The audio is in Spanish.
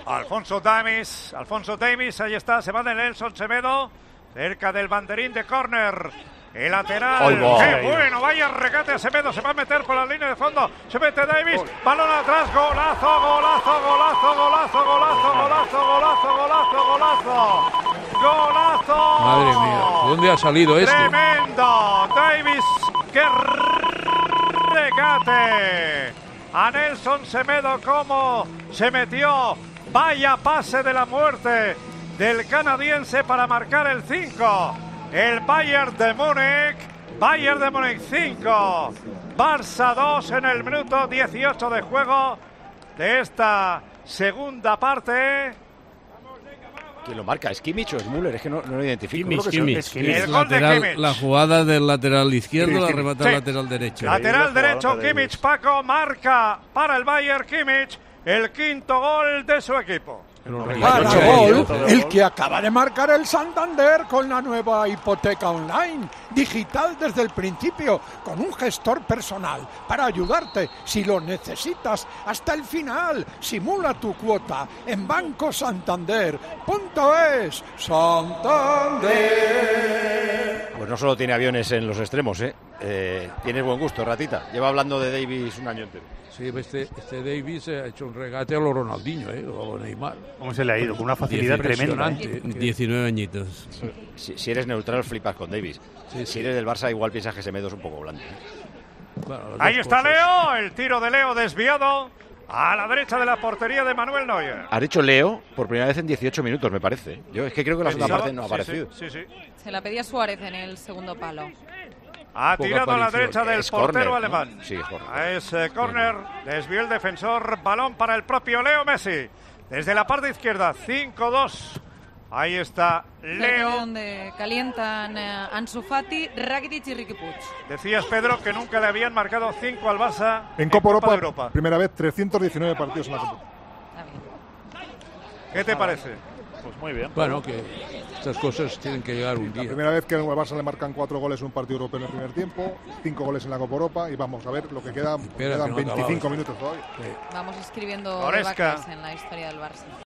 Alfonso Davis, ahí está, se va de Nelson Semedo, cerca del banderín de córner. El lateral, ¡qué bueno! Vaya regate a Semedo, se va a meter por la línea de fondo, se mete Davis, balón atrás, golazo, golazo, golazo, golazo, golazo, golazo, golazo, golazo, golazo, golazo. Madre mía, ¿dónde ha salido este? Tremendo, Davis, qué regate a Nelson Semedo, cómo se metió, vaya pase de la muerte del canadiense para marcar el 5. El Bayern de Múnich 5, Barça 2 en el minuto 18 de juego de esta segunda parte. ¿Quién lo marca? ¿Es Kimmich o es Müller? Es que no lo identifico. Kimmich. El gol de Kimmich. La jugada del lateral izquierdo, la remata al lateral derecho. Lateral derecho, Kimmich, Paco, marca para el Bayern Kimmich el quinto gol de su equipo. Para gol, el que acaba de marcar el Santander con la nueva hipoteca online, digital desde el principio, con un gestor personal para ayudarte si lo necesitas hasta el final. Simula tu cuota en bancosantander.es. Santander. Pues no solo tiene aviones en los extremos, tienes buen gusto, ratita. Lleva hablando de Davis un año entero. Sí, este Davis ha hecho un regate a lo Ronaldinho, o a Neymar. ¿Cómo se le ha ido? Con una facilidad tremenda. 19 añitos. Si eres neutral, flipas con Davis. Si eres del Barça, igual piensas que Semedo es un poco blando. Bueno, ahí está Leo, el tiro de Leo desviado a la derecha de la portería de Manuel Neuer. Ha dicho Leo por primera vez en 18 minutos, me parece. Yo es que creo que la segunda parte no ha aparecido. Sí. Se la pedía Suárez en el segundo palo. Ha tirado a la derecha del portero alemán. ¿No? Sí, es córner, desvió el defensor, balón para el propio Leo Messi. Desde la parte izquierda, 5-2. Ahí está Leo. Donde calientan Ansu Fati, Rakitic y Riqui Puig. Decías, Pedro, que nunca le habían marcado 5 al Barça en Copa Europa. Primera vez, 319 partidos en la Copa. ¿Qué te parece? Pues muy bien. Bueno, que estas cosas tienen que llegar un día. La primera vez que al Barça le marcan 4 goles en un partido europeo en el primer tiempo, 5 goles en la Copa Europa, y vamos a ver lo que queda. Quedan 25 minutos todavía. Vamos escribiendo Goretzka vacas en la historia del Barça.